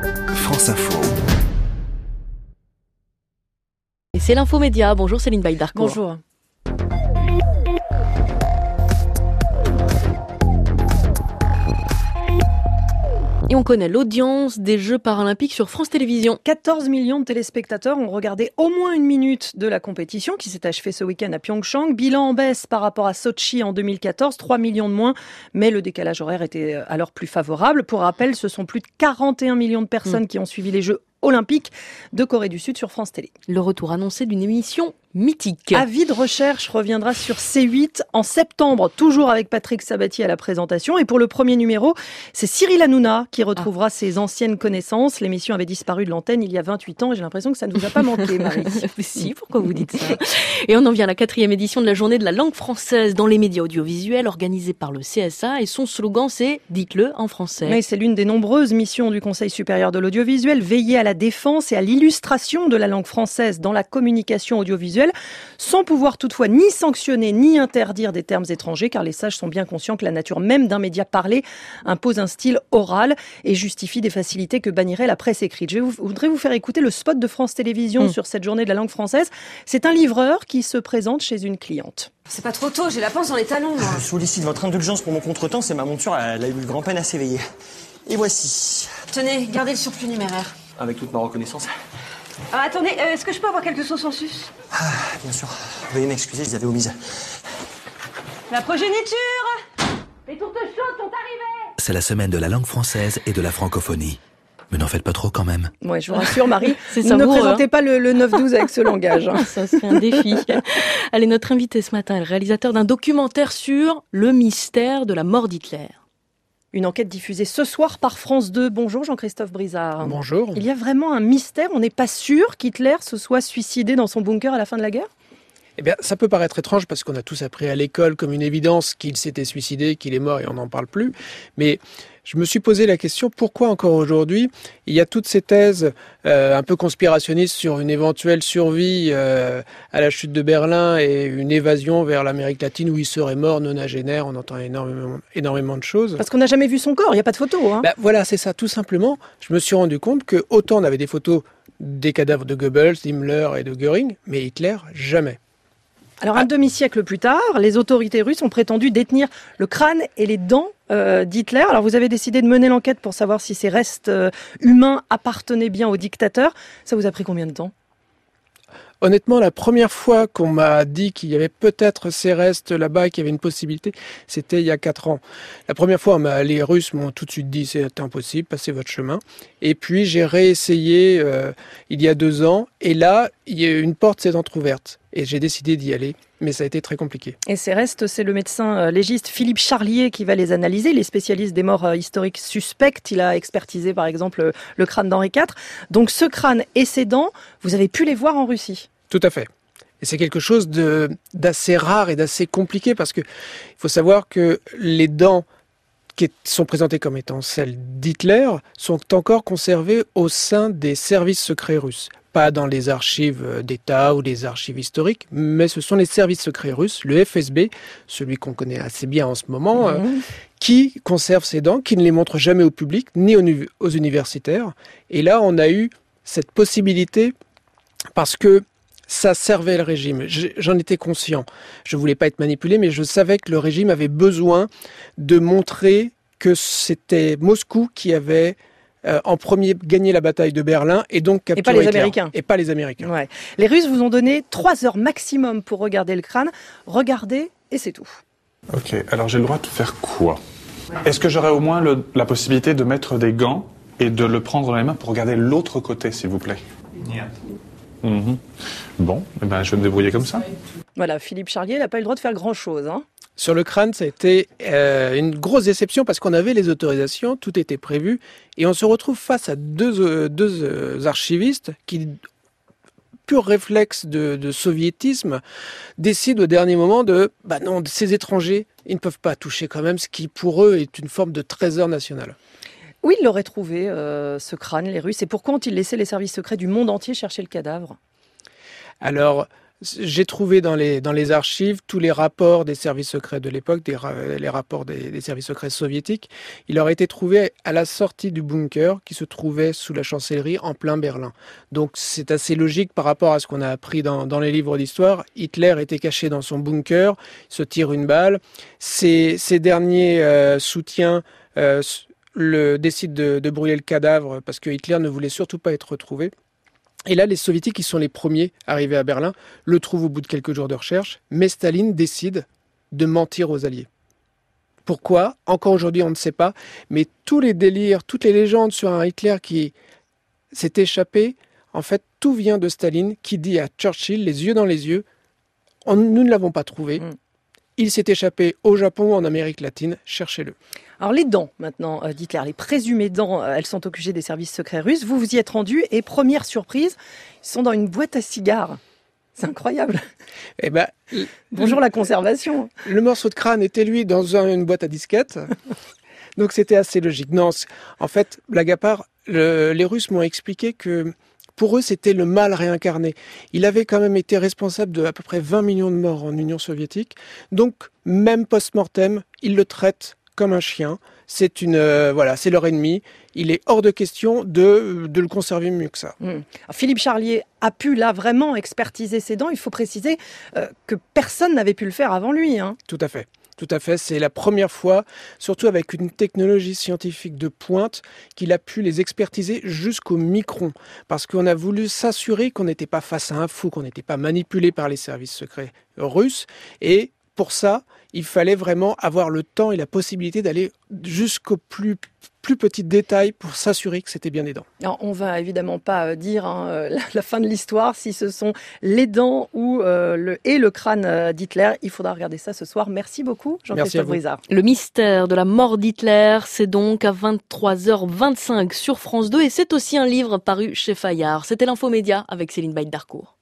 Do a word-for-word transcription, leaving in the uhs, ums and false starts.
France Info. Et c'est l'Infomédia. Bonjour Céline Baïdarcourt. Bonjour. Et on connaît l'audience des Jeux paralympiques sur France Télévisions. quatorze millions de téléspectateurs ont regardé au moins une minute de la compétition qui s'est achevée ce week-end à Pyeongchang. Bilan en baisse par rapport à Sochi en deux mille quatorze, trois millions de moins, mais le décalage horaire était alors plus favorable. Pour rappel, ce sont plus de quarante et un millions de personnes mmh. qui ont suivi les Jeux olympiques de Corée du Sud sur France Télé. Le retour annoncé d'une émission mythique. Avis de recherche reviendra sur C huit en septembre, toujours avec Patrick Sabatier à la présentation. Et pour le premier numéro, c'est Cyril Hanouna qui retrouvera ah. ses anciennes connaissances. L'émission avait disparu de l'antenne il y a vingt-huit ans et j'ai l'impression que ça ne vous a pas manqué, Marie. Si, pourquoi vous dites ça? Et on en vient à la quatrième édition de la journée de la langue française dans les médias audiovisuels organisée par le C S A et son slogan c'est « Dites-le en français ». Oui, c'est l'une des nombreuses missions du Conseil supérieur de l'audiovisuel, veiller à la défense et à l'illustration de la langue française dans la communication audiovisuelle, sans pouvoir toutefois ni sanctionner ni interdire des termes étrangers, car les sages sont bien conscients que la nature même d'un média parlé impose un style oral et justifie des facilités que bannirait la presse écrite. Je vous, voudrais vous faire écouter le spot de France Télévisions mmh. sur cette journée de la langue française. C'est un livreur qui se présente chez une cliente. C'est pas trop tôt, j'ai la pince dans les talons. Moi. Je sollicite votre indulgence pour mon contretemps, c'est ma monture, elle a eu grand peine à s'éveiller. Et voici. Tenez, gardez le surplus numéraire. Avec toute ma reconnaissance. Ah, attendez, euh, est-ce que je peux avoir quelques sauces en sus? Ah, bien sûr. Veuillez m'excuser, je les avais omises. La progéniture! Les tourtes chaudes sont arrivées! C'est la semaine de la langue française et de la francophonie. Mais n'en faites pas trop quand même. Ouais, je vous rassure, Marie. C'est ne présentez hein. pas le, le neuf douze avec ce langage. Hein. Ça serait un défi. Allez, notre invité ce matin est le réalisateur d'un documentaire sur le mystère de la mort d'Hitler. Une enquête diffusée ce soir par France deux. Bonjour Jean-Christophe Brizard. Bonjour. Il y a vraiment un mystère. On n'est pas sûr qu'Hitler se soit suicidé dans son bunker à la fin de la guerre ? Eh bien, ça peut paraître étrange parce qu'on a tous appris à l'école comme une évidence qu'il s'était suicidé, qu'il est mort et on n'en parle plus. Mais je me suis posé la question, pourquoi encore aujourd'hui, il y a toutes ces thèses euh, un peu conspirationnistes sur une éventuelle survie euh, à la chute de Berlin et une évasion vers l'Amérique latine où il serait mort nonagénaire. On entend énormément, énormément de choses. Parce qu'on n'a jamais vu son corps, il n'y a pas de photos. Hein. Ben, voilà, c'est ça, tout simplement. Je me suis rendu compte que autant on avait des photos des cadavres de Goebbels, d'Himmler et de Göring, mais Hitler, jamais. Alors un demi-siècle plus tard, les autorités russes ont prétendu détenir le crâne et les dents euh, d'Hitler. Alors vous avez décidé de mener l'enquête pour savoir si ces restes euh, humains appartenaient bien au dictateur. Ça vous a pris combien de temps ? Honnêtement, la première fois qu'on m'a dit qu'il y avait peut-être ces restes là-bas et qu'il y avait une possibilité, c'était il y a quatre ans. La première fois, les Russes m'ont tout de suite dit c'est impossible, passez votre chemin. Et puis j'ai réessayé euh, il y a deux ans et là, il y a une porte s'est entrouverte et j'ai décidé d'y aller. Mais ça a été très compliqué. Et ces restes, c'est le médecin légiste Philippe Charlier qui va les analyser. Il est spécialiste des morts historiques suspectes. Il a expertisé par exemple le crâne d'Henri quatre. Donc ce crâne et ses dents, vous avez pu les voir en Russie ? Tout à fait. Et c'est quelque chose de, d'assez rare et d'assez compliqué parce que il faut savoir que les dents qui sont présentées comme étant celles d'Hitler sont encore conservées au sein des services secrets russes. Pas dans les archives d'État ou les archives historiques, mais ce sont les services secrets russes, le F S B, celui qu'on connaît assez bien en ce moment, mmh. euh, qui conserve ces dents, qui ne les montre jamais au public, ni aux, aux universitaires. Et là, on a eu cette possibilité parce que ça servait le régime. J'en étais conscient. Je ne voulais pas être manipulé, mais je savais que le régime avait besoin de montrer que c'était Moscou qui avait euh, en premier gagné la bataille de Berlin et donc capturé Et pas les Hitler. Américains. Et pas les Américains. Ouais. Les Russes vous ont donné trois heures maximum pour regarder le crâne. Regardez et c'est tout. Ok, alors j'ai le droit de faire quoi ? Est-ce que j'aurais au moins le, la possibilité de mettre des gants et de le prendre dans les mains pour regarder l'autre côté, s'il vous plaît ? Yeah. Mmh. Bon, eh ben, je vais me débrouiller comme ça. Voilà, Philippe Charlier n'a pas eu le droit de faire grand-chose. Hein. Sur le crâne, ça a été euh, une grosse déception parce qu'on avait les autorisations, tout était prévu, et on se retrouve face à deux, euh, deux euh, archivistes qui, pur réflexe de, de soviétisme, décident au dernier moment de, bah non, ces étrangers, ils ne peuvent pas toucher quand même ce qui pour eux est une forme de trésor national. Où ils l'auraient trouvé, euh, ce crâne, les Russes, et pourquoi ont-ils laissé les services secrets du monde entier chercher le cadavre ? Alors, J'ai trouvé dans les, dans les archives tous les rapports des services secrets de l'époque, des, les rapports des, des services secrets soviétiques. Il aurait été trouvé à la sortie du bunker qui se trouvait sous la chancellerie en plein Berlin. Donc c'est assez logique par rapport à ce qu'on a appris dans, dans les livres d'histoire. Hitler était caché dans son bunker, il se tire une balle. Ses, ses derniers euh, soutiens euh, le, décident de, de brûler le cadavre parce que Hitler ne voulait surtout pas être retrouvé. Et là, les soviétiques, qui sont les premiers arrivés à Berlin, le trouvent au bout de quelques jours de recherche, mais Staline décide de mentir aux Alliés. Pourquoi ? Encore aujourd'hui, on ne sait pas, mais tous les délires, toutes les légendes sur un Hitler qui s'est échappé, en fait, tout vient de Staline, qui dit à Churchill, les yeux dans les yeux, on, nous ne l'avons pas trouvé, mm. il s'est échappé au Japon ou en Amérique latine, cherchez-le. Alors les dents, maintenant, euh, d'Hitler, les présumées dents, euh, elles sont au Q G des services secrets russes. Vous vous y êtes rendu et première surprise, ils sont dans une boîte à cigares. C'est incroyable. Eh ben, bonjour la conservation. Le morceau de crâne était, lui, dans un, une boîte à disquettes. Donc c'était assez logique. Non, en fait, blague à part, le, les Russes m'ont expliqué que pour eux, c'était le mal réincarné. Il avait quand même été responsable de à peu près vingt millions de morts en Union soviétique. Donc, même post-mortem, ils le traitent comme un chien. C'est une, euh, voilà, c'est leur ennemi. Il est hors de question de, de le conserver mieux que ça. Mmh. Alors, Philippe Charlier a pu là vraiment expertiser ses dents. Il faut préciser euh, que personne n'avait pu le faire avant lui. Hein. Tout à fait. Tout à fait, c'est la première fois, surtout avec une technologie scientifique de pointe, qu'il a pu les expertiser jusqu'au micron. Parce qu'on a voulu s'assurer qu'on n'était pas face à un fou, qu'on n'était pas manipulé par les services secrets russes. Et pour ça, il fallait vraiment avoir le temps et la possibilité d'aller jusqu'au plus, plus petit détail pour s'assurer que c'était bien des dents. Alors, on va évidemment pas dire hein, la, la fin de l'histoire, si ce sont les dents ou euh, le, et le crâne d'Hitler. Il faudra regarder ça ce soir. Merci beaucoup, Jean-Christophe Brizard. Le mystère de la mort d'Hitler, c'est donc à vingt-trois heures vingt-cinq sur France deux et c'est aussi un livre paru chez Fayard. C'était l'Infomédia avec Céline Baïd-Darcourt.